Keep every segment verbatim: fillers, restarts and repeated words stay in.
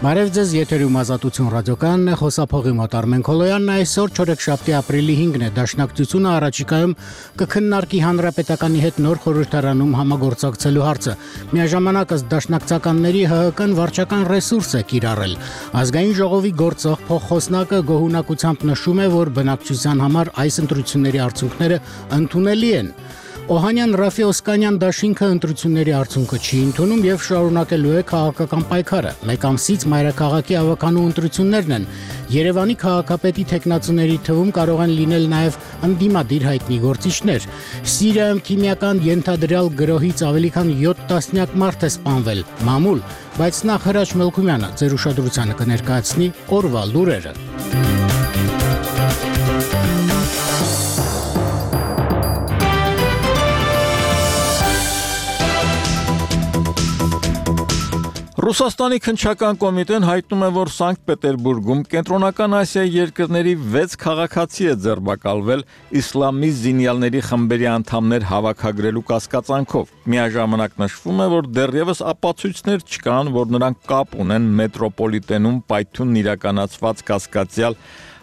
Բարև ձեզ, եթերում Ազատություն ռադիոկայանն է, խոսափողի մոտ Արմեն Քոլոյանն է, այսօր չորեքշաբթի ապրիլի հինգն է, Դաշնակցությունը առաջիկայում կքննարկի Հանրապետականի հետ նոր խորհրդարանում համագործակցելու հարցը։ Միաժամանակ ըստ դաշնակցականների ՀՀԿ-ն վարչական ռեսուրս է կիրառել։ Ազգային ժողովի գործող փոխխոսնակը գոհունակությամբ նշում է, որ բնակչության համար այս ընտրությունների արդյունքները ընդունելի են։ Օհանյան Ռաֆի Օսկանյան դաշինքը ընտրությունների արդյունքը չի ընդունում եւ շարունակելու է քաղաքական պայքարը։ Մեկ ամսից մայրաքաղաքի ավականու ընտրություններն են։ Երևանի քաղաքապետի տեխնացուների թվում կարող են լինել նաեւ ընդդիմադիր հայտնի գործիչներ։ Սիրիայում քիմիական ենթադրյալ գրոհից ավելի քան յոթ տասնյակ մարդ է սպանվել։ Մամուլ, բայց նախ Հրաչ Մելքումյանը ձեր ուշադրությանը կներկայացնի օրվա լուրերը։ Ռուսաստանի քննչական կոմիտեն հայտնում է, որ Սանկտ Պետերբուրգում Կենտրոնական Ասիայի երկրների վեց քաղաքացի է ձերբակալվել իսլամիստ զինյալների խմբերի անդամներ հավաքագրելու կասկածանքով։ Միաժամանակ նշվում է, որ դեռևս ապացույցներ չկան, որ նրանք կապ ունեն մետրոպոլիտենում պայթյունն իրականացված կասկածյալ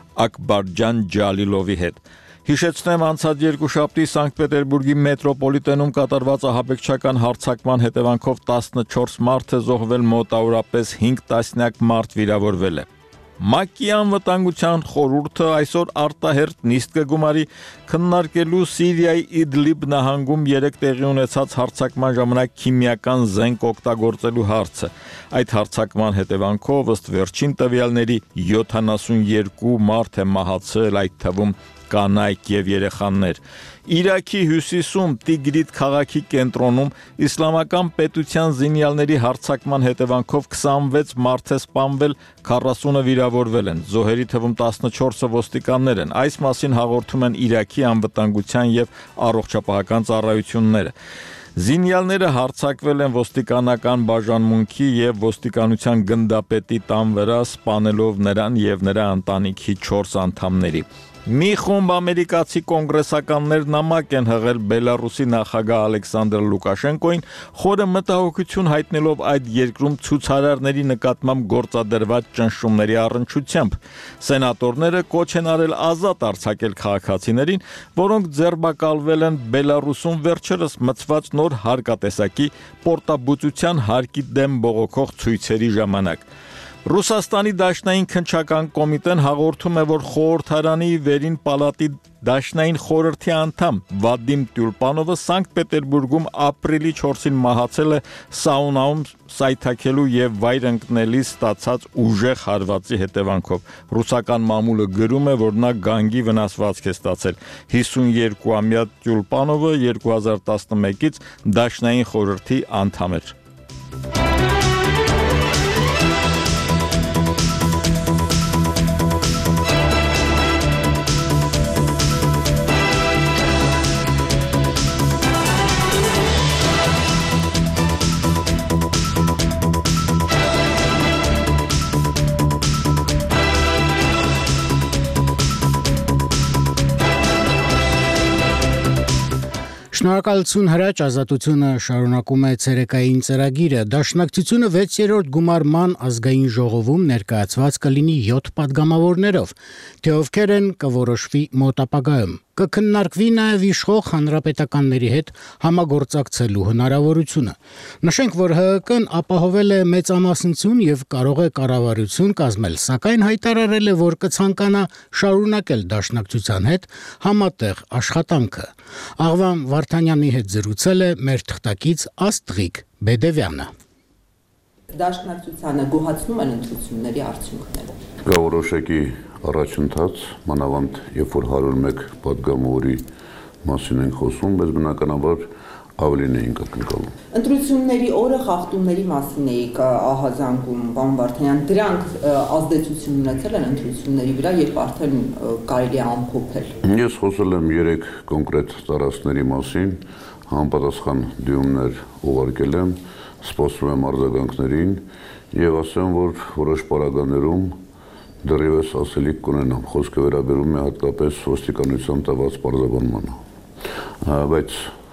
Ակբարջան Ջալիլովի հետ։ Հիշեցնեմ, անցած երկուշաբթի Սանկտ Պետերբուրգի մետրոպոլիտենում կատարված ահաբեկչական հարձակման հետևանքով տասնչորս մարդ է զոհվել, մոտավորապես հինգ տասնյակ մարդ վիրավորվել է։ ՄԱԿ-ի անվտանգության խորհուրդը այսօր արտահերթ նիստ կգումարի քննարկելու Սիրիայի Իդլիբ նահանգում երեկ տեղի ունեցած հարձակման ժամանակ քիմիական զենք օգտագործելու հարցը։ Այդ հարձակման հետևանքով ըստ վերջին տվյալների յոթանասունյոթ մարդ է մահացել, այդ թվում կանայք եւ երեխաներ։ Իրաքի հյուսիսում Տիգրիտ քաղաքի կենտրոնում իսլամական պետության զինյալների հարձակման հետևանքով քսանվեց մարդ է սպանվել, քառասունը վիրավորվել են։ Զոհերի թվում տասնչորսը ոստիկաններ են։ Այս մասին հաղորդում են Իրաքի անվտանգության եւ առողջապահական ծառայությունները։ Զինյալները հարձակվել են ոստիկանական բաժանմունքի եւ ոստիկանության գնդապետի տան վրա, սպանելով նրան եւ նրա ընտանիքի չորս անդամների։ Մի խումբ ամերիկացի կոնգրեսականներ նամակ են հղել Բելարուսի նախագահ Ալեքսանդր Լուկաշենկոին, խորը մտահոգություն հայտնելով այդ երկրում ցուցարարների նկատմամբ գործադրված ճնշումների առնչությամբ։ Սենատորները կոչ են արել ազատ արձակել քաղաքացիներին, որոնք ձերբակալվել են Բելարուսում վերջերս մցված նոր հարկատեսակի պորտաբուծության հարկի դեմ բողոքող ցույցերի ժամանակ։ Ռուսաստանի Դաշնային քննչական կոմիտեն հաղորդում է, որ խորհրդարանի վերին պալատի Դաշնային խորհրդի անդամ Վադիմ Տյուլպանովը Սանկտ Պետերբուրգում ապրիլի չորսին մահացել է սաունայում սայթաքելու եւ վայր ընկնելիս ստացած ուժեղ հարվածի հետևանքով։ Ռուսական մամուլը գրում է, որ նա գանգի վնասվածք է ստացել։ հիսունյոթամյա Տյուլպանովը երկու հազար տասնմեկից Դաշնային խորհրդի անդամ էր։ Շնորհակալություն Հրաչ, Ազատությունը շարունակում է ցերեկային ծրագիրը։ Դաշնակցությունը վեցերորդ գումարման ազգային ժողովում ներկայացված կլինի յոթ падգամավորներով, թե ովքեր են կորոշվի մոտ ապագայում։ Կքննարկվի նաև իշխող հանրապետականների հետ համագործակցելու հնարավորությունը։ Նշենք, որ ՀՀԿ-ն ապահովել է մեծամասնություն եւ կարող է կառավարություն կազմել, սակայն հայտարարել է, որ կցանկանա շարունակել դաշնակցության հետ համատեղ աշխատանքը։ Աղվան Վարդանյանի հետ զրուցել է մեր թղթակից Աստղիկ Բեդևյանը։ Դաշնակցությանը գոհացնում են ընտրությունների արդյունքները։ Կա որոշակի առաջընթաց, մանավանդ երբ որ հարյուր մեկ падգամավորի մասին ենք խոսում, բայց բնականաբար ավելին էինք ակնկալում։ Ընտրությունների օրը խախտումների մասին էիք ահազանգում, պարոն Վարդանյան, դրանք ազդեցություն ունեցել են ընտրությունների վրա, երբ արդեն կարելի է ամփոփել։ Ես խոսել եմ երեք կոնկրետ տարածքների մասին, համապատասխան դիմումներ ուղարկել եմ, սպասում եմ արձագանքներին եւ ասեմ, որ որոշ պարագաներում դեռևս ասելիք կունենամ, խոսքը վերաբերում է հատկապես ոստիկանության տված պարզաբանմանը, բայց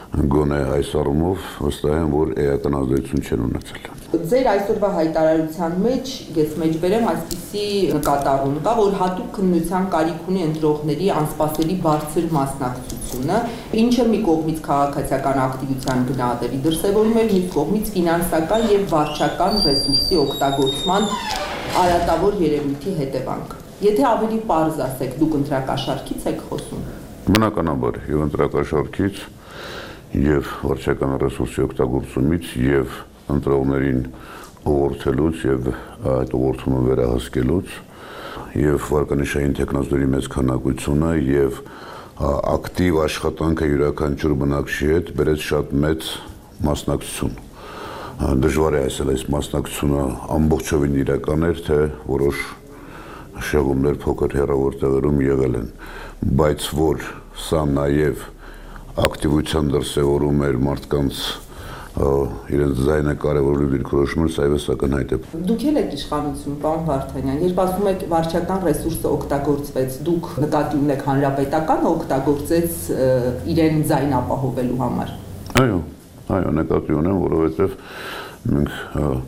գոնե այս առումով վստահ եմ, որ էական ազդեցություն չեն ունեցել։ Ձեր այսօրվա հայտարարության մեջ ես մեջբերեմ այսպիսի նկատառում կա, որ հատուկ քննության կարիք ունի ընտրողների անսպասելի բարձր մասնակցությունը, ինչը մի կողմից քաղաքացիական ակտիվության գնահատելի դրսևորում էր, մյուս կողմից ֆինանսական եւ վարչական ռեսուրսի օգտագործման արատավոր երևույթի հետևանք։ Եթե ավելի պարզ ասեք, դուք ընտրակաշարքից եք խոսում։ Բնականաբար, եւ ընտրակաշարքից, եւ վարչական ռեսուրսի օգտագործումից, եւ ընտրողներին ուղղորդելուց եւ այդ ուղղորդումը վերահսկելուց եւ վարկանիշային տեխնոլոգիաների մեծ քանակությունը եւ ակտիվ աշխատանքը յուրաքանչյուր բնակչի հետ բերեց շատ մեծ մասնակցություն։ Դժվար է ասել այս մասնակցությունը ամբողջովին իրական էր, թե որոշ շեղումներ փոքր հեռավոր տեղերում եղել են, բայց որ սա նաեւ ակտիվության դրսևորում էր մարդկանց իրենց ձայնը կարևորելու դիրքորոշումը սայվես ակնհայտ է։ Դուք ել եք իշխանություն, պարոն Վարդանյան, երբ ասում եք վարչական ռեսուրսը օգտագործվեց, դուք նկատի ունեք հանրապետականը օգտագործեց իրեն ձայն ապահովելու համար։ Այո, այո, նկատի ունեմ, որովհետև մենք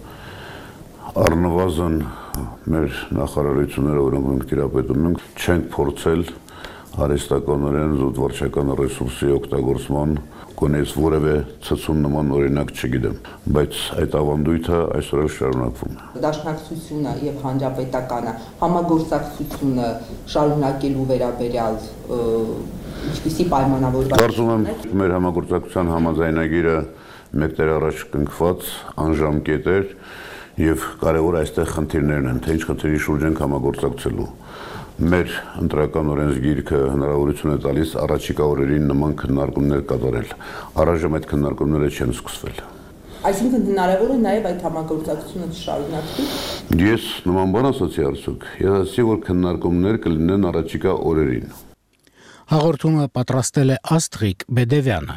առնվազն մեր նախարարությունները, որոնք մենք տիրապետում ենք, չենք փորձել արհեստականորեն զուտ վարչական ռեսուրսի օգտագործման կոնես որևէ ցցուն նման օրինակ չգիտեմ, բայց այդ ավանդույթը այսօր շարունակվում է։ Դաշնակցությունը եւ հանրապետականը համագործակցությունը շարունակելու վերաբերյալ ինչպիսի պայմանավորվածություն։ Կարծում եմ, մեր համագործակցության համաձայնագիրը մեկ տարի առաջ կնքված անժամկետ էր եւ կարեւոր այստեղ խնդիրներն են, թե ինչ խնդրի շուրջ ենք համագործակցելու։ Մեր ընտրական օրենսգիրքը հնարավորություն է տալիս առաջիկա օրերին նման քննարկումներ կատարել։ Առայժմ այդ քննարկումները չեն սկսվել։ Այսինքն հնարավոր է նաև այդ համագործակցությունը շարունակվի։ Ես նման բան ասացի արդյոք։ Ես ասացի, որ քննարկումներ կլինեն առաջիկա օրերին։ Հաղորդումը պատրաստել է Աստղիկ Բեդևյանը։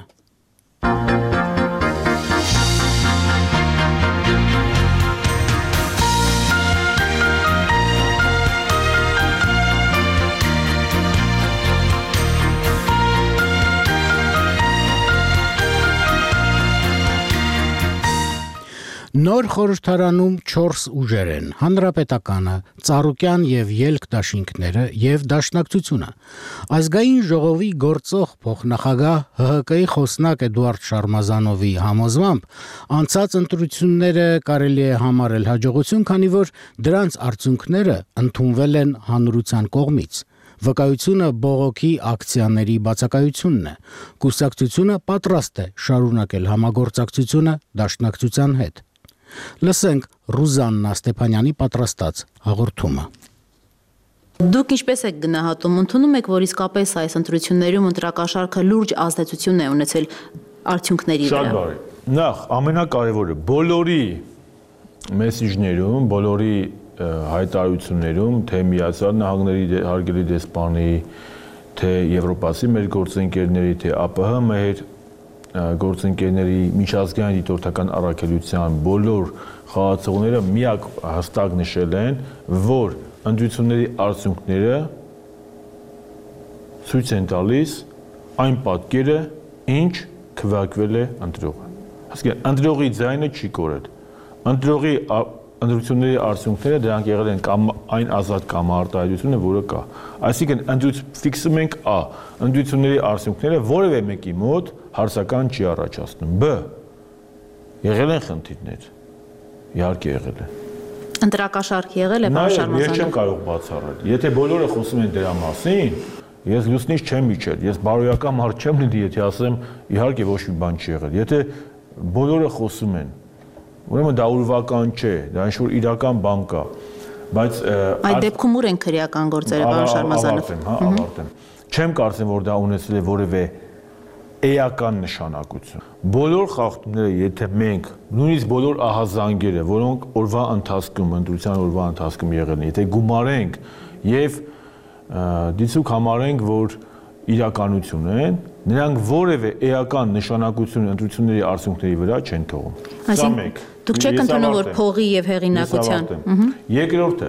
Նոր խորհրդարանում չորս ուժեր են՝ Հանրապետականը, Ծառուկյան եւ Ելք դաշինքները եւ Դաշնակցությունը։ Ազգային ժողովի գործող փոխնախագահ Հ Հ Կ-ի խոսնակ Էդուարդ Շարմազանովի համոզմամբ անցած ընտրությունները կարելի է համարել հաջողություն, քանի որ դրանց արդյունքները ընդունվել են հանրության կողմից։ Վկայությունը բողոքի ակցիաների բացակայությունն է։ Կուսակցությունը պատրաստ է շարունակել համագործակցությունը Դաշնակցության հետ։ Լսենք Ռուզաննա Ստեփանյանի պատրաստած հաղորդումը։ Դուք ինչպես եք գնահատում, ընդունում եք, որ իսկապես այս ընտրություններում ընտրակաշարքը լուրջ ազդեցություն է ունեցել արդյունքների վրա։ Շատ բարի։ Նախ ամենակարևորը բոլորի մեսիջներում, բոլորի հայտարարություններում, թե Միացյալ Նահանգների հարգելի դեսպանի, թե Եվրոպասի մեր գործընկերների, թե A P H մեր գործընկերների, միջազգային դիտորդական առաքելության բոլոր խաղացողները միակ հստակ նշել են, որ ընտրությունների արդյունքները ցույց են տալիս այն պատկերը, ինչ քվեարկվել է ընտրողը։ Հասկանում, ընտրողի ձայնը չի կորել։ Ընտրողի ընտրությունների արդյունքները դրանք եղել են կամ այն ազատ կամ արտահայտությունը, որը կա։ Այսինքն ֆիքսում ենք A, ընտրությունների արդյունքները որևէ մեկի մոտ հարցական չի առաջացնում։ B, եղել են խնդիրներ։ Իհարկե եղել են։ Ընտրակաշարք եղել է, պարոն Շարմազանով։ Ես չեմ կարող բացառել։ Եթե բոլորը խոսում են դրա մասին, ես լուսնից չեմ իջել։ Ես բարոյական մարդ չեմ լինի, եթե ասեմ իհարկե ոչ մի բան չի եղել։ Եթե բոլորը խոսում են, ուրեմն դա ուրվական չէ, դա ինչ-որ իրական բան կա, բայց այդ դեպքում ուր են քրեական գործերը, պարոն Շարմազանով։ Ավարտեմ, հա, ավարտեմ։ Չեմ կարծում, որ դա ունեցել է որևէ էական նշանակություն։ Բոլոր խախտումները, եթե մենք, նույնիսկ բոլոր ահազանգերը, որոնք օրվա ընթացքում, ընտրության օրվա ընթացքում եղել են, եթե գումարենք եւ դիցուկ համարենք, որ իրականություն են, նրանք որևէ էական նշանակություն ընտրությունների արդյունքների վրա չեն թողում։ Սա մեկ։ Դուք չեք ընդունում, որ փողի եւ հեղինակության։ Երկրորդը,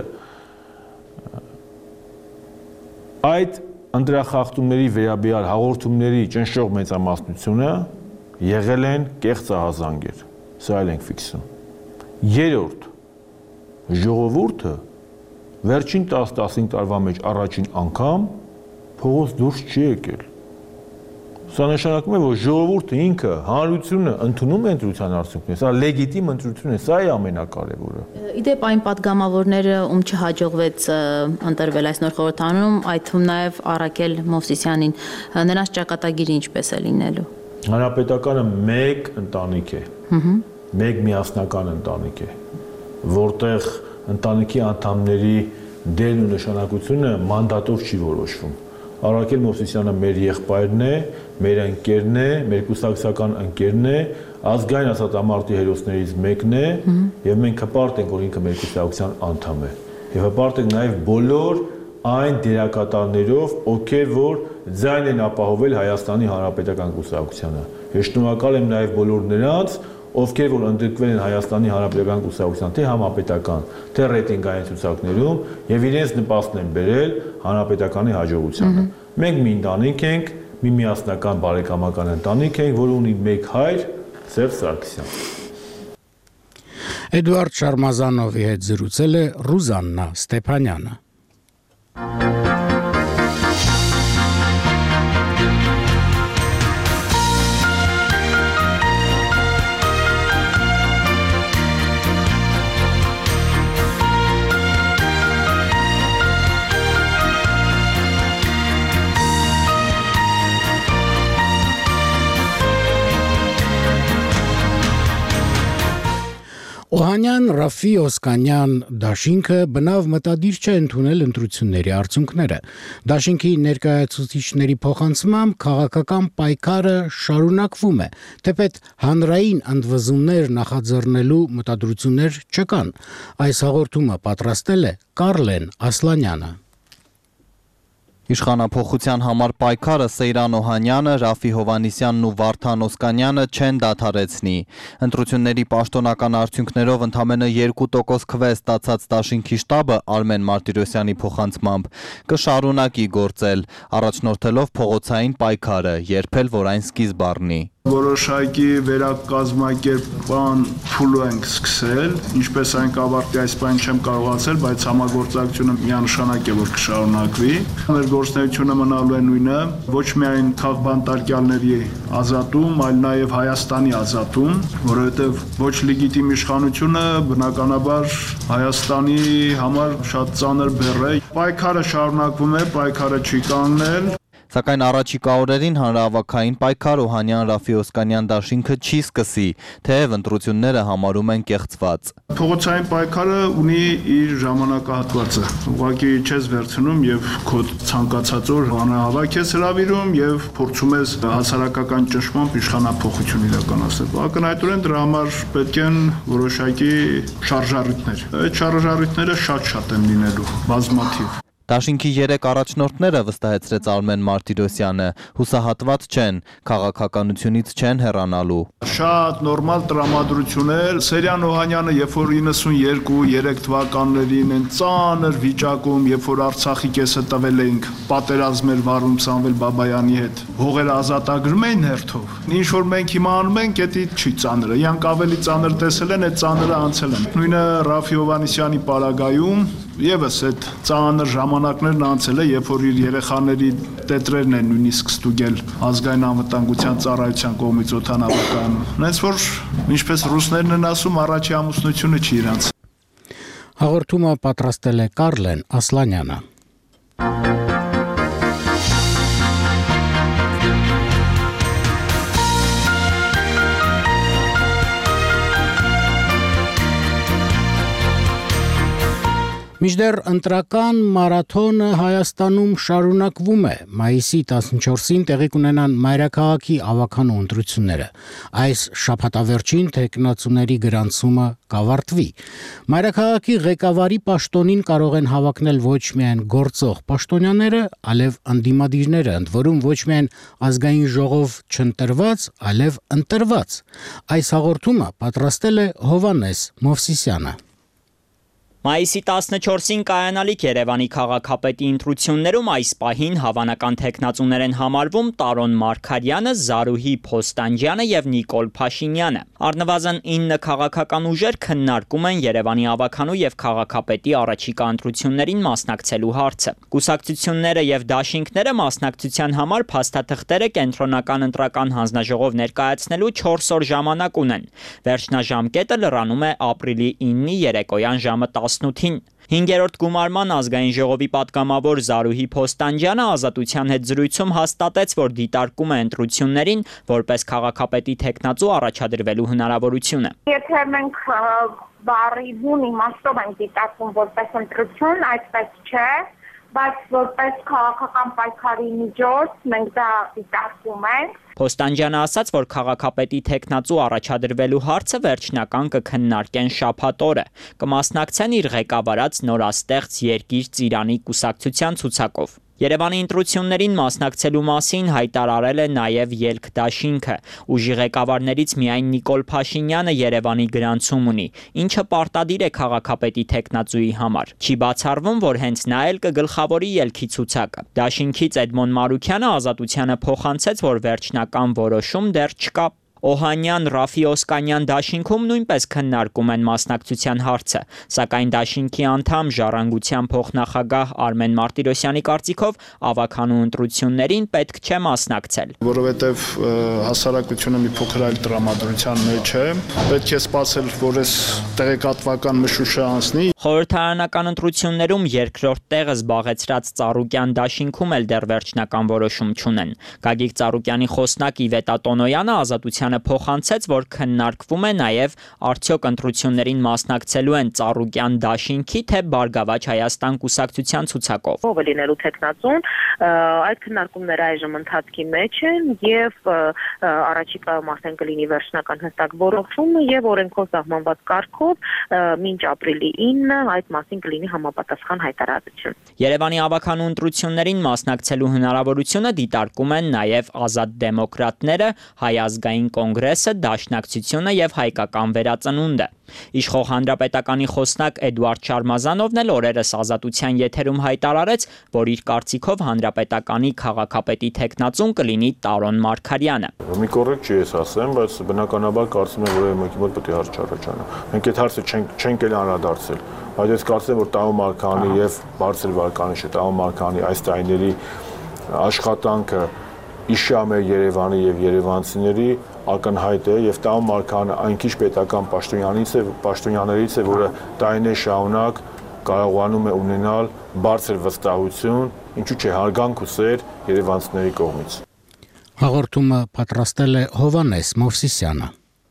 այդ ընտրախախտումների վերաբերյալ հաղորդումների ճնշող մեծամասնությունը եղել են կեղծահազանգեր։ Սա էլ ենք ֆիքսում։ Երրորդ, ժողովուրդը վերջին տասը-տասնհինգ տարվա մեջ առաջին անգամ փողոց դուրս չի եկել։ Սա նշանակում է, որ ժողովուրդը ինքը հանրությունը ընդունում է ընտրության արդյունքները, սա լեգիտիմ ընտրություն է, սա է ամենակարևորը։ Իդեպ այն падգամավորները, ում չհաջողվեց ընտրվել այս նոր խորհրդարանում, այդ թվում նաև Արաքել Մովսիսյանին, նրանց ճակատագիրը ինչպես է լինելու։ Հանրապետականը մեկ ընտանիք է, մեկ միասնական ընտանիք է, որտեղ ընտանիքի անդամների դերն ու նշանակությունը մանդատով չի որոշվում։ Արաքել Մովսիսյանը մեր եղբայրն է, մեր ընկերն է, մեր կուսակցական ընկերն է, ազգային ազատամարտի հերոսներից մեկն է, եւ մենք հպարտ ենք, որ ինքը մեր կուսակցության անդամ է։ Եվ հպարտ ենք նաեւ բոլոր այն դերակատարներով, ովքեր որ ձայն են ապահովել Հայաստանի Հանրապետական կուսակցությանը։ Ես շնորհակալ եմ նաեւ բոլոր նրանց, ովքեր որ ընդգրկվել են Հայաստանի Հանրապետական կուսակցության թե համապետական, թե ռեյտինգային ցուցակներում եւ իրենց նպաստն են բերել Հանրապետականի հաջողությանը։ Մենք մի ընտանիք ենք, մի միասնական բարեկամական ընտանիք ենք, որը ունի մեկ հայր՝ Սերժ Սարգսյան։ Էդուարդ Շարմազանովի հետ զրուցել է Ռուզաննա Ստեփանյանը։ Օհանյան Ռաֆի Օսկանյան դաշինքը բնավ մտադիր չէ ընդունել ընտրությունների արդյունքները։ Դաշինքի ներկայացուցիչների փոխանցմամբ քաղաքական պայքարը շարունակվում է, թեպետ հանրային ընդվզումներ նախաձեռնելու մտադրություններ չկան։ Այս հաղորդումը պատրաստել է Կարլեն Ասլանյանը։ Իշխանափոխության համար պայքարը Սեյրան Օհանյանը, Ռաֆի Հովանիսյանն ու Վարդան Օսկանյանը չեն դադարեցնի։ Ընտրությունների պաշտոնական արդյունքներով ընդամենը երկու տոկոս քվե ստացած դաշինքի շտաբը Արմեն Մարտիրոսյանի փոխանցմամբ կշարունակի գործել, առաջնորդելով փողոցային պայքարը, երբել որ այն սկիզբ առնի։ Որոշակի վերակազմակերպման փուլ ենք սկսել, ինչպես այն կավարտի այս բան չեմ կարողացել, բայց համագործակցությունը միանշանակ է որ կշարունակվի։ Մեր գործունեությունը մնալու է նույնը, ոչ միայն քաղբանտարկյալների ազատում, այլ նաև Հայաստանի ազատում, որովհետև ոչ լեգիտիմ իշխանությունը բնականաբար Հայաստանի համար շատ ծանր բեռ է։ Պայքարը շարունակվում է, պայքարը չի կանգնել։ Սակայն առաջիկա օրերին հանրահավաքային պայքար Օհանյան Ռաֆի Օսկանյան դաշինքը չի սկսի, թեև ընտրությունները համարում են կեղծված։ Փողոցային պայքարը ունի իր ժամանակահատվածը։ Ուղղակի չես վերցնում եւ քո ցանկացած օր հանրահավաք ես հրավիրում եւ փորձում ես հասարակական ճնշմամբ իշխանափոխություն իրականացնել։ Ակնհայտորեն դրա համար պետք են որոշակի շարժառիթներ։ Այդ շարժառիթները շատ-շատ են լինելու, բազմաթիվ։ Դաշինքի երեք առաջնորդները, վստահեցրեց Արմեն Մարտիրոսյանը, հուսահատված չեն, քաղաքականությունից չեն հեռանալու։ Շատ նորմալ տրամադրություններ, Սերյան Օհանյանը, երբ որ իննսունյերկու երեք թվականներին են ծանր վիճակում, երբ որ Արցախի կեսը տվել էինք, պատերազմ էր վարում Սամվել Բաբայանի հետ, հողերը ազատագրում էին հերթով։ Ինչ որ մենք հիմա անում ենք, դա չի ծանրը, իրանք ավելի ծանր տեսել են, այդ ծանրը անցել են։ Նույնը Ռաֆի Հովանիսյանի պարագայում Եվս այդ ծանր ժամանակներն անցել է, երբ որ իր երեխաների տետրերն են նույնիսկ ստուգել ազգային անվտանգության ծառայության կողմից օդանավական։ Հենց որ ինչպես ռուսներն են ասում, առաջի ամուսնությունը չի իրանց։ Հաղորդումը պատրաստել է Կարլեն Ասլանյանը։ Մինչդեռ ընտրական մարաթոնը Հայաստանում շարունակվում է։ Մայիսի տասնչորսին տեղի կունենան մայրաքաղաքի ավականու ընտրությունները։ Այս շաբաթավերջին թեկնածուների գրանցումը կավարտվի։ Մայրաքաղաքի ղեկավարի պաշտոնին կարող են հավակնել ոչ միայն գործող պաշտոնյաները, այլև անդիմադիրները, ընդ որում ոչ միայն ազգային ժողով չընտրված, այլև ընտրված։ Այս հաղորդումը պատրաստել է Հովանես Մովսիսյանը։ Մայիսի տասնչորսին կայանալիք Երևանի քաղաքապետի ընտրություններում այս պահին հավանական թեկնածուներ են համարվում Տարոն Մարգարյանը, Զարուհի Փոստանջյանը եւ Նիկոլ Փաշինյանը։ Առնվազն ինը քաղաքական ուժեր քննարկում են Երևանի ավականու եւ քաղաքապետի առաջիկա ընտրություններին մասնակցելու հարցը։ Կուսակցությունները եւ դաշինքները մասնակցության համար փաստաթղթերը կենտրոնական ընտրական հանձնաժողով ներկայացնելու չորս օր ժամանակ ունեն։ Վերջնաժամկետը լրանում է ապրիլի ինի երեկոյան ժամը տասնութին։ Հինգերորդ գումարման ազգային ժողովի պատգամավոր Զարուհի Փոստանջյանը Ազատության հետ զրույցում հաստատեց, որ դիտարկում է ընտրություններին որպես քաղաքապետի թեկնածու առաջադրվելու հնարավորությունը։ Եթե մենք բառի բուն իմաստով ենք դիտարկում որպես ընտրություն, այդպես չէ, բայց որպես քաղաքական պայքարի միջոց մենք դա դիտարկում ենք։ Փոստանջյանը ասաց, որ քաղաքապետի թեկնածու առաջադրվելու հարցը վերջնական կքննարկեն շաբաթ օրը, կմասնակցեն իր ղեկավարած նորաստեղծ Երկիր Ծիրանի կուսակցության ցուցակով։ Երևանի ընտրություններին մասնակցելու մասին հայտարարել է նաև Ելք դաշինքը։ Ուժի ղեկավարներից միայն Նիկոլ Փաշինյանը Երևանի գրանցում ունի, ինչը պարտադիր է քաղաքապետի թեկնածուի համար։ Չի բացառվում, որ հենց նա էլ կգլխավորի Ելքի ցուցակը։ Դաշինքից Էդմոն Մարուքյանը Ազատությանը փոխանցեց, որ վերջնական որոշում դեռ չկա։ Օհանյան, Ռաֆի Օսկանյան դաշինքում նույնպես քննարկում են մասնակցության հարցը, սակայն դաշինքի անդամ Ժառանգության փոխնախագահ Արմեն Մարտիրոսյանի կարծիքով ավականու ընտրություններին պետք չէ մասնակցել։ Որովհետև հասարակությունը մի փոքր այլ տրամադրության մեջ է, պետք է սպասել, որ այս տեղեկատվական մշուշը անցնի։ Խորհրդարանական ընտրություններում երկրորդ տեղը զբաղեցրած Ծառուկյան դաշինքում էլ դեռ վերջնական որոշում չունեն։ Գագիկ Ծառուկյանի խոսնակ Իվետա Տոնոյանը Ազատությանը փոխանցեց, որ քննարկվում է նաև արդյոք ընտրություններին մասնակցելու են Ծառուկյան դաշինքի թե Բարգավաճ Հայաստան կուսակցության ցուցակով։ Ով է լինելու թեկնածուն, այդ քննարկումները այժմ ընթացքի մեջ են եւ առաջիկայում ասեն կլինի վերջնական հստակ որոշումը եւ օրենքով սահմանված կարգով մինչ ապրիլի ինը այդ մասին կլինի համապատասխան հայտարարություն։ Երևանի ավականու ընտրություններին մասնակցելու հնարավորությունը դիտարկում են նաև Ազատ դեմոկրատները, Հայ ազգային կոնգրեսը, Դաշնակցությունը եւ Հայկական վերածնունդը։ Իշխող հանրապետականի խոսնակ Էդուարդ Շարմազանովն էլ օրերս Ազատության եթերում հայտարարեց, որ իր կարծիքով հանրապետականի քաղաքապետի թեկնածուն կլինի Տարոն Մարգարյանը։ Մի կոռեկտ չի ես ասեմ, բայց բնականաբար կարծում եմ, որ մեկի մոտ պետք է հարց առաջանա։ Մենք այդ հարցը չենք չենք էլ անդրադարձել, բայց ես կարծեմ, որ Տարոն Մարգարյանի եւ բարձր վարկանիշը Տարոն Մարգարյանի այս տարիների աշխատանքը իշամ է Երևանի եւ երևանցիների ակնհայտ է եւ Տարոն Մարգարյանը այն քիչ պետական պաշտոնյանից է, պաշտոնյաներից է, որը տարիներ շարունակ կարողանում է ունենալ բարձր վստահություն, ինչու՞ չէ հարգանք ու սեր երևանցիների կողմից։ Հաղորդումը պատրաստել է Հովանես Մովսիսյանը։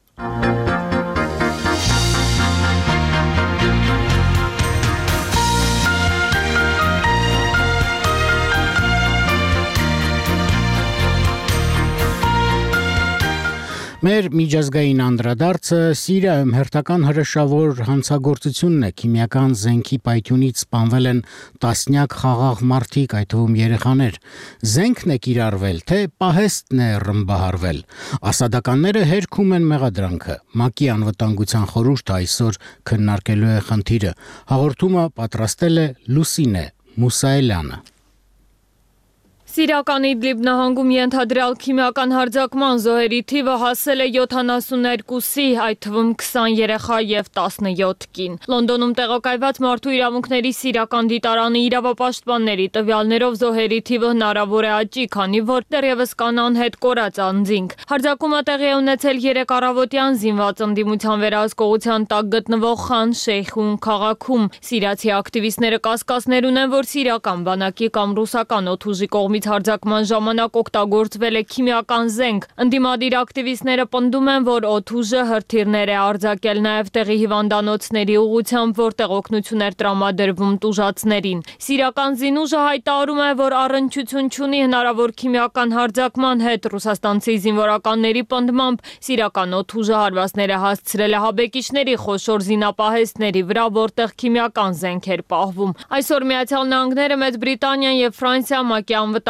Մեր միջազգային անդրադարձը Սիրիայում հերթական հրաշավոր հանցագործությունն է։ Քիմիական զենքի պայթյունից սպանվել են տասնյակ խաղաղ մարդիկ, այդ թվում երեխաներ։ Զենքն է կիրառվել, թե պահեստն է ռմբահարվել։ Ասադականները հերքում են մեղադրանքը։ ՄԱԿ-ի անվտանգության խորհուրդը այսօր քննարկելու է խնդիրը։ Հաղորդումը պատրաստել է Լուսինե Մուսայելյանը։ Սիրիական Իդլիբ նահանգում ենթադրյալ քիմիական հարձակման զոհերի թիվը հասել է յոթանասուններկուսի, այդ թվում քսան երեխա եւ տասնյոթ կին։ Լոնդոնում տեղակայված Մարդու իրավունքների սիրիական դիտարանի իրավապաշտպանների տվյալներով զոհերի թիվը հնարավոր է աճի, քանի որ դեռևս կան անհետ կորած անձինք։ Հարձակումը տեղի է ունեցել երեկ առավոտյան զինված ընդդիմության վերահսկողության տակ գտնվող Խան Շեյխուն քաղաքում։ Սիրիացի ակտիվիստները կասկածներ ունեն, որ սիրիական բանակի կամ ռուսական օդուժի կողմից հարձակման ժամանակ օգտագործվել է քիմիական զենք։ Ընդդիմադիր ակտիվիստները պնդում են, որ օդուժը հրթիռներ է արձակել նաև տեղի հիվանդանոցների ուղղությամբ, որտեղ օգնություն էր տրամադրվում տուժածներին։ Սիրիական զինուժը հայտարարում է, որ առնչություն չունի հնարավոր քիմիական հարձակման հետ։ Ռուսաստանցի զինվորականների պնդմամբ սիրիական օդուժը հարվածներ է հասցրել է հաբեկիչների խոշոր զինապահեստների վրա, որտեղ քիմիական զենք էր պահվում։ Այսօր Միացյալ Նահանգները, Մեծ Բրիտանիան եւ Ֆրանսիան ՄԱԿ-ի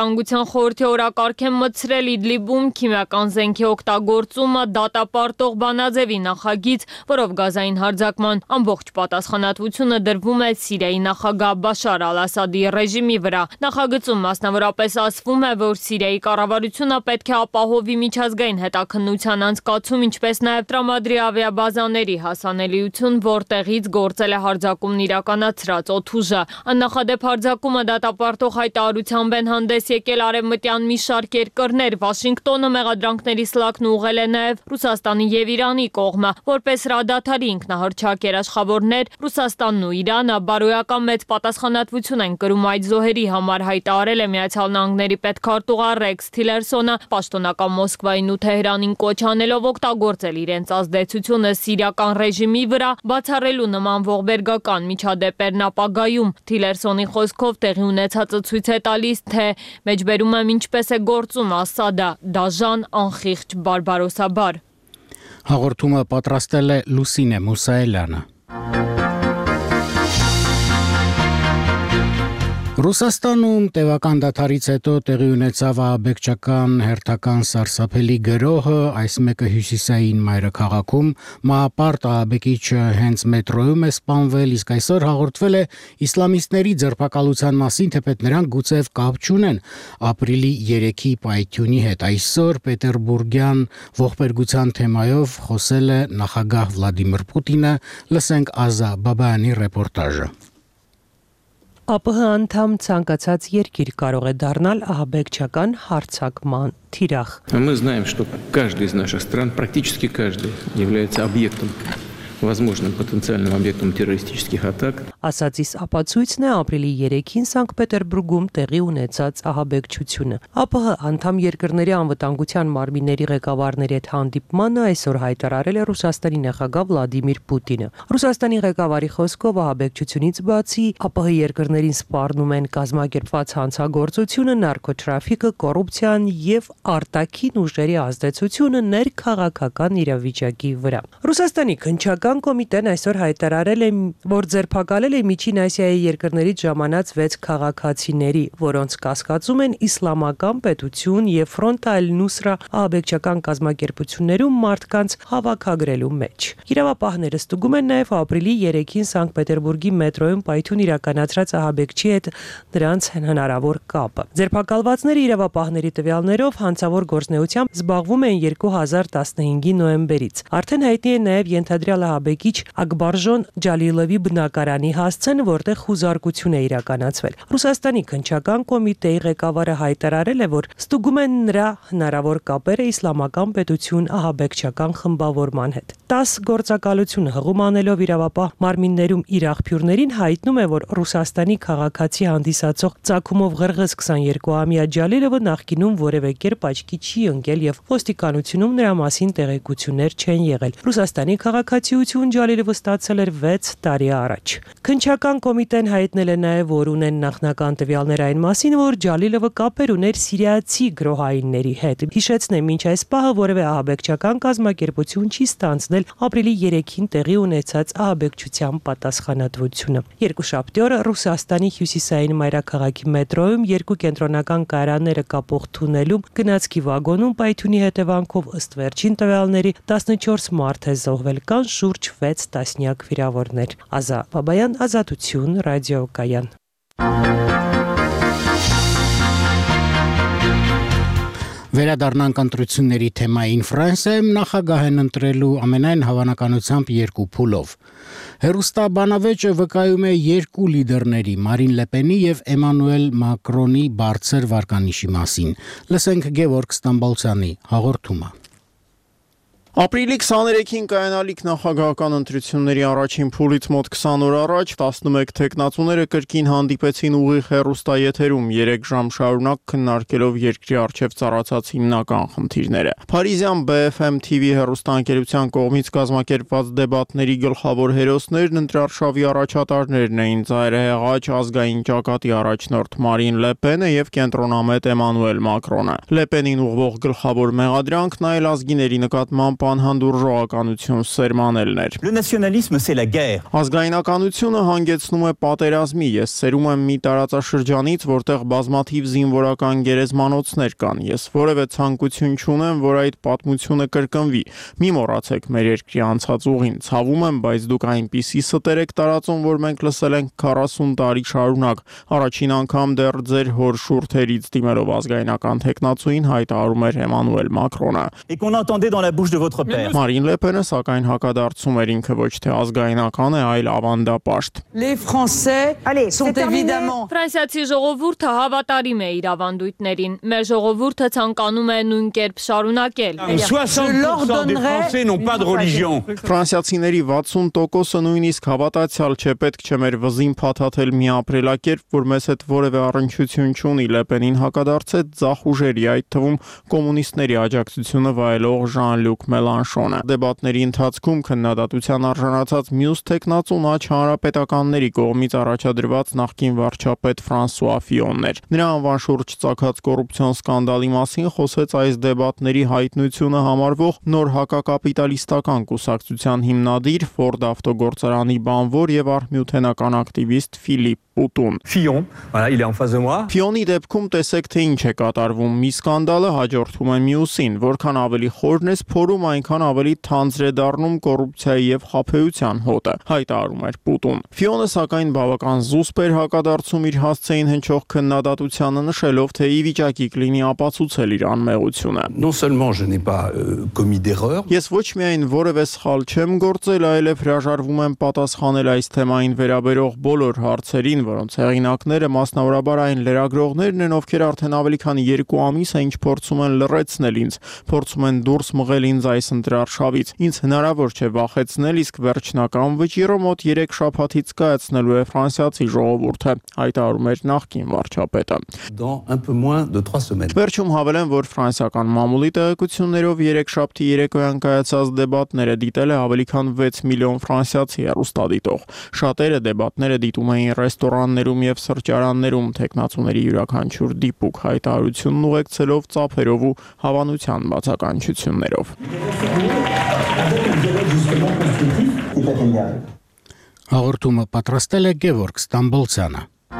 անվտանգության խորհրդի օրակարգ է մտցրել Իդլիբում քիմիական զենքի օգտագործումը դատապարտող բանաձևի նախագիծ, որով գազային հարձակման ամբողջ պատասխանատվությունը դրվում է Սիրիայի նախագահ Բաշար Ալ-Ասադի ռեժիմի վրա։ Նախագծում մասնավորապես ասվում է, որ Սիրիայի կառավարությունը պետք է ապահովի միջազգային հետաքննության անցկացում, ինչպես նաև տրամադրի ավիաբազաների հասանելիություն, որտեղից գործել է հարձակումն իրականացրած օդուժը։ Աննախադեպ հարձակումը դատապարտող հայտարարությամբ են հանդես եկել արևմտյան մի շարք երկրներ։ Վաշինգտոնը մեղադրանքների սլաքն ուղղել է նաև Ռուսաստանի եւ Իրանի կողմը, որպես հրադադարի ինքնահռչակ երաշխավորներ։ Ռուսաստանն ու Իրանը բարոյական մեծ պատասխանատվություն են կրում այդ զոհերի համար, հայտարարել է Միացյալ Նահանգների պետքարտուղար Ռեքս Թիլերսոնը, պաշտոնական Մոսկվային ու Թեհրանին կոչ անելով օգտագործել իրենց ազդեցությունը սիրիական ռեժիմի վրա, բացառելու նման ողբերգական միջադեպերն ապագայում։ Թիլերսոնի խոսքով տեղի ունեցածը ցույց է տալիս, թե մեջբերում եմ ինչպես է գործում Ասադը, դաժան, անխիղճ, բարբարոսաբար։ Հաղորդումը պատրաստել է Լուսինե Մուսայելյանը։ Ռուսաստանում տևական դադարից հետո տեղի ունեցավ ահաբեկչական հերթական սարսափելի գրոհը, այս մեկը հյուսիսային մայրաքաղաքում, մահապարտ ահաբեկիչը հենց մետրոյում է սպանվել, իսկ այսօր հաղորդվել է իսլամիստների ձերբակալության մասին, թեպետ նրանք գուցև կապ չունեն ապրիլի երեքի պայթյունի հետ։ Այսօր Պետերբուրգյան ողբերգության թեմայով խոսել է նախագահ Վլադիմիր Պուտինը, լսենք Ազա Բաբայանի ռեպորտաժը։ ԱՊՀ անդամ ցանկացած երկիր կարող է դառնալ ահաբեկչական հարձակման թիրախ։ Мы знаем, что каждый из наших стран, практически каждый, является объектом, возможным потенциальным объектом террористических атак. Ասածից ապացույցն է ապրիլի երեքին Սանկտ Պետերբուրգում տեղի ունեցած ահաբեկչությունը։ ԱՊՀ անդամ երկրների անվտանգության մարմինների ղեկավարների հետ հանդիպմանը այսօր հայտարարել է Ռուսաստանի նախագահ Վլադիմիր Պուտինը։ Ռուսաստանի ղեկավարի խոսքով ահաբեկչությունից բացի ԱՊՀ երկրներին սպառնում են կազմակերպված հանցագործությունը, նարկոտրաֆիկը, կոռուպցիան եւ արտաքին ուժերի ազդեցությունը ներքաղաքական իրավիճակի վրա։ Ռուսաստանի քննչական կոմիտեն այսօր հայտարարել է, որ ձերբակալել է Միջին Ասիայի երկրներից ժամանած վեց քաղաքացիների, որոնց կասկածում են իսլամական պետություն եւ Ֆրոնտ Ալ-Նուսրա ահաբեկչական կազմակերպություններում մարդկանց հավաքագրելու մեջ։ Իրավապահները ստուգում են նաեւ ապրիլի երեքին Սանկտ Պետերբուրգի մետրոյում պայթյուն իրականացրած ահաբեկչի հետ նրանց հնարավոր կապը։ Ձերբակալվածները իրավապահների տվյալներով հանցավոր գործնեությամբ զբաղվում են երկու հազար տասնհինգի նոյեմբերից։ Արդեն հայտնի է նաեւ ենթադրյալ ահաբեկիչ Ակբարժոն Ջալիլովի բնակարանի հասցեն, որտեղ խուզարկություն է իրականացվել։ Ռուսաստանի քննչական կոմիտեի ղեկավարը հայտարարել է, որ ստուգում են նրա հնարավոր կապերը իսլամական պետություն ահաբեկչական խմբավորման հետ։ տաս գործակալությունը հղում անելով իրավապահ մարմիններում իր աղբյուրներին հայտնում է, որ Ռուսաստանի քաղաքացի հանդիսացող ծագումով ղրղыз քսաներկուամյա Ջալիլովը նախկինում որևէ կերպ աչքի չի ընկել եւ ոստիկանությունում նրա մասին տեղեկություններ չեն եղել։ Ռուսաստանի քաղաքացիություն Ջալիլովը ստացել էր վեց տարի առաջ։ Քննչական կոմիտեն հայտնել է նաև, որ ունեն նախնական տվյալներ այն մասին, որ Ջալիլովը կապեր ուներ սիրիացի գրոհայինների հետ։ Հիշեցնեմ, մինչ այս պահը որևէ ահաբեկչական կազմակերպություն չի ստանձնել ապրիլի երեքին տեղի ունեցած ահաբեկչության պատասխանատվությունը։ Երկուշաբթի օրը Ռուսաստանի հյուսիսային մայրաքաղաքի մետրոյում երկու կենտրոնական կայարանները կապող թունելում գնացքի վագոնում պայթյունի հետևանքով ըստ վերջին տվյալների տասնչորս մարդ է զոհվել, կան շուրջ վեց տասնյակ վիրավորներ։ Ազա Բաբայան, Ազատություն, ռադիոկայան։ Վերադառնանք ընտրությունների թեմային Ֆրանսիայում նախագահ են ընտրելու ամենայն հավանականությամբ երկու փուլով։ Հերոստաբանավեճը վկայում է երկու լիդերների՝ Մարին Լեպենի եւ Էմանուել Մակրոնի բարձր վարկանիշի մասին։ Լսենք Գևորգ Ստամբոլցյանի հաղորդումը։ Ապրիլի քսաներեքին կայանալիք նախագահական ընտրությունների առաջին փուլից մոտ քսան օր առաջ տասնմեկ թեկնածուները կրկին հանդիպեցին ուղիղ հեռուստաեթերում երեք ժամ շարունակ քննարկելով երկրի առջև ծառացած հիմնական խնդիրները։ Փարիզյան B F M T V հեռուստաընկերության կողմից կազմակերպված դեբատների գլխավոր հերոսներն ընտրարշավի առաջատարներն էին ծայրահեղաչ ազգային ճակատի առաջնորդ Մարին Լեպենը եւ կենտրոնամետ Էմանուել Մակրոնը։ Լեպենին ուղղվող գլխավոր մեղադրանքն այլ ազգիների նկատմամբ պանհանդուրժողականություն սերմանելն էր։ Le nationalisme c'est la guerre. Ազգայնականությունը հանգեցնում է պատերազմի։ Ես սերում եմ մի տարածաշրջանից, որտեղ բազմաթիվ զինվորական գերեզմանոցներ կան։ Ես որևէ ցանկություն չունեմ, որ այդ պատմությունը կրկնվի։ Մի մոռացեք մեր երկրի անցած ուղին։ Ցավում եմ, բայց դուք այնպիսի ստեր եք տարածում, որ մենք լսել ենք քառասուն տարի շարունակ։ Առաջին անգամ դեռ ձեր հոր շուրթերից դիմելով ազգայնական տեխնացուին հայտարարում էր Էմանուել Մակրոնը։ Et qu'on entendait dans la bouche de votre père. Մարին Լեպենը սակայն հակադարձում էր ինքը ոչ թե ազգայնական է, այլ ավանդապաշտ։ Les Français sont évidemment. Ֆրանսիացի ժողովուրդը հավատարիմ է իր ավանդույթներին։ Մեր ժողովուրդը ցանկանում է նույն կերպ շարունակել։ soixante pour cent des Français n'ont pas de religion. Ֆրանսիացիների վաթսուն տոկոսը նույնիսկ հավատացյալ չէ, պետք չէ մեր վզին փաթաթել մի ապրելակերպ, որ մեզ հետ որևէ առնչություն չունի։ Լեպենին հակադարձեց ձախ ուժերի, այդ թվում կոմունիստների աջակցությունը վայելող Ժան-Լյուկ Մելանշոնը։ Դեբատների ընթացքում քննադատության արժանացած մյուս տեխնացուն աջ հանրապետականների կողմից առաջադրված նախկին վարչապետ Ֆրանսուଆ Ֆիոնն էր։ Նրա անվան շուրջ ծագած կոռուպցիոն սկանդալի մասին խոսեց այս դեբատների հայտնությունը համարվող նոր հակակապիտալիստական կուսակցության հիմնադիր, Ֆորդ ավտոգործարանի բանվոր եւ արհմյութենական ակտիվիստ Ֆիլիպ Պուտուն։ Fillon, voilà, il est en face de moi. Ֆիոնի դեպքում տեսեք թե ինչ է կատարվում։ Մի սկանդալը հաջորդում է մյուսին, որքան ավելի խորն ես փորում, այնքան ավելի թանձր է դառնում կոռուպցիայի եւ խաբեության հոտը, հայտարարում էր Պուտուն։ Ֆիոնը սակայն բավական զուսպ էր հակադարձում իր հասցեին հնչող քննադատությանը, նշելով, թե ի վիճակի կլինի ապացուցել իր անմեղությունը։ Non seulement je n'ai pas euh, commis d'erreur. Ես ոչ միայն որևէ սխալ չեմ գործել, այլև հրաժարվում եմ պատասխանել այս թեմային վերաբերող բոլոր հարցերին, որոնց հեղինակները մասնավորաբար այն լրագրողներն են, ովքեր արդեն ավելի քան երկու ամիս է ինչ փորձում են լռեցնել ինձ, փորձում են դուրս մղել ինձ այս ընտրարշավից։ Ինձ հնարավոր չէ վախեցնել, իսկ վերջնական վճիռը մոտ երեք շաբաթից կայացնելու է ֆրանսիացի ժողովուրդը, հայտարարում էր նախկին վարչապետը։ Dans un peu moins de trois semaines. Վերջում հավելեմ, որ ֆրանսիական մամուլի տեղեկություններով երեքշաբթի երեկոյան կայացած դեբատները դիտել է ավելի քան վեց միլիոն ֆրանսիացի հեռուստադիտող։ Շատերը դեբատները դիտում էին ռեստորաններում եւ սրճարաններում, տեխնացուների յուրաքանչյուր դիպուկ հայտարարությունն ուղեկցելով ծափերով ու հավանության բացականչություններով։ Հաղորդումը պատրաստել է Գևորգ Ստամբոլցյանը։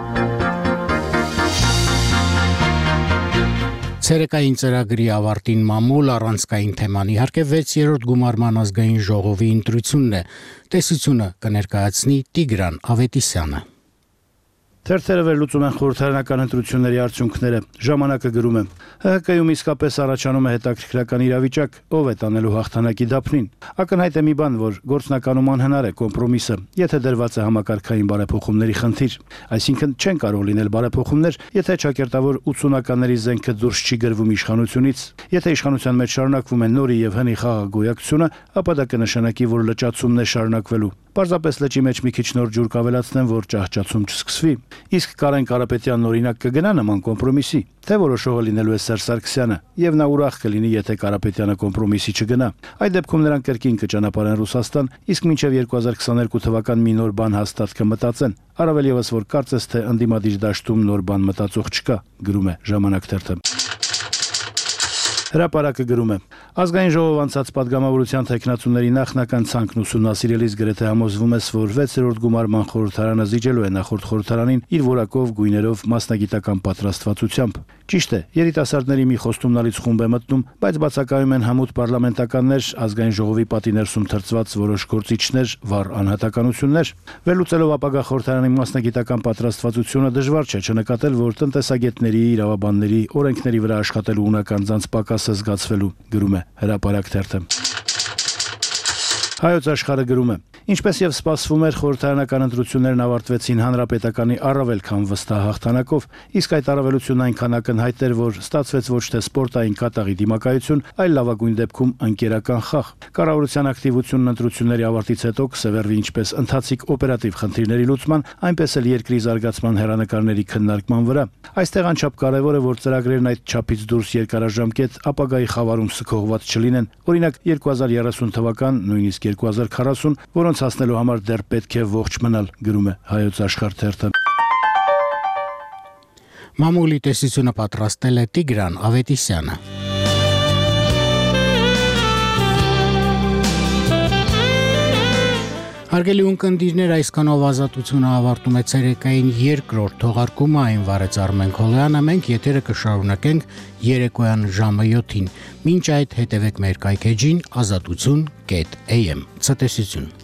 Ցերեկային ծրագրի ավարտին մամուլ առանցքային թեման իհարկե վեցերորդ գումարման ազգային ժողովի ընտրությունն է։ Տեսությունը կներկայացնի Տիգրան Ավետիսյանը։ Թերթերը վերլուծում են խորհրդարանական ընտրությունների արդյունքները։ Ժամանակը գրում է. ՀՀԿ-ում իսկապես առաջանում է հետաքրքրական իրավիճակ, ով է տանելու հաղթանակի դափնին։ Ակնհայտ է մի բան, որ գործնականում անհնար է կոմպրոմիսը, եթե դրված է համակարգային բարեփոխումների խնդիր։ Այսինքն չեն կարող լինել բարեփոխումներ, եթե ճակերտավոր ութսունականների զենքը դուրս չի գրվում իշխանությունից։ Եթե իշխանության մեջ շարունակվում է նորի եւ հնի խաղաղագոյակցությունը, ապա դա կնշանակի, որ լճացումն է շարունակվելու։ Պարզապես լճի մեջ մի քիչ նոր ջուր կավելացնեն, որ ճահճացում չսկսվի։ Իսկ Կարեն Կարապետյանն օրինակ կգնա նման կոմպրոմիսի, թե որոշողը լինելու է Սերժ Սարգսյանը, եւ նա ուրախ կլինի, եթե Կարապետյանը կոմպրոմիսի չգնա։ Այդ դեպքում նրանք կրկին կճանապարհեն Ռուսաստան, իսկ մինչեւ երկու հազար քսաներկու թվական մի նոր բան հաստատ կմտածեն։ Առավել եւս որ կարծես թե ընդդիմադիր դաշտում նոր բան մտածող չկա, գրում է Ժամանակ թերթը։ Հրապարակը գրում է. Ազգային ժողով անցած падգամավորության տեխնացուների նախնական ցանկն ուսումնասիրելիս գրեթե համոզվում ես, որ վեցերորդ գումարման խորհրդարանը զիջելու է նախորդ խորհրդարանին իր որակով, գույներով, մասնագիտական պատրաստվածությամբ։ Ճիշտ է, երիտասարդների մի խոստումնալից խումբ է մտնում, բայց բացակայում են հմուտ պարլամենտականներ, ազգային ժողովի պատի ներսում թրծված որոշ գործիչներ, վառ անհատականություններ։ Վերլուծելով ապագա խորհրդարանի մասնագիտական պատրաստվածությունը դժվար չէ չնկատել, որ տնտեսագետների, իրավաբանների, օրենքների վրա աշխատելու ունական ցանց պակասը զգացվելու, գրում է Հրապարակ թերթը։ Հայոց աշխարհը գրում է. Ինչպես եւ սպասվում էր, խորհրդարանական ընտրություններն ավարտվեցին հանրապետականի առավել քան վստահ հաղթանակով, իսկ այդ առավելությունն այնքան ակնհայտ էր, որ ստացվեց ոչ թե սպորտային կատաղի դիմակայություն, այլ լավագույն դեպքում ընկերական խաղ։ Կառավարության ակտիվությունն ընտրությունների ավարտից հետո կսևեռվի ինչպես ընթացիկ օպերատիվ խնդիրների լուծման, այնպես էլ երկրի զարգացման հերանեկարների քննարկման վրա։ Այստեղ անչափ կարևոր է, որ ծրագրերն այդ չափից դուրս երկարաժամկետ ապագայի խավարում սքողված չլինեն։ Օրինակ երկու հազար երեսուն թվական, նույնիսկ երկու հազար քառասուն, որոնց հասնելու համար դեռ պետք է ողջ մնալ, գրում է Հայոց աշխարհ թերթը։ Մամուլի տեսությունը պատրաստել է Տիգրան Ավետիսյանը։ Հարգելի ունկնդիրներ, այսքանով ազատությունը ավարտում է ցերեկային երկրորդ թողարկումը, այն վարեց Արմեն Քոլոյանը, մենք եթերը կշարունակենք երեկոյան ժամը յոթին։ Մինչ այդ հետևեք մեր կայքեջին ազատություն կետ էյ էմ։ Ցտեսություն։